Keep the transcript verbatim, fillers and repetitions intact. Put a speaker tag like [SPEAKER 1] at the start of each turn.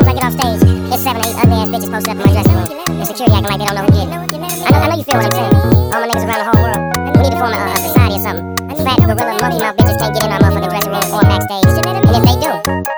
[SPEAKER 1] as I get off stage, it's seven or eight ugly ass bitches posted up in my dressing room. And security acting like they don't know who did it. I know, I know you feel what I'm saying. All my niggas around the whole world, we need to form a, a society or something. Fat, gorilla, monkey mouth bitches can't get in our motherfucking dressing room or backstage. And if they do,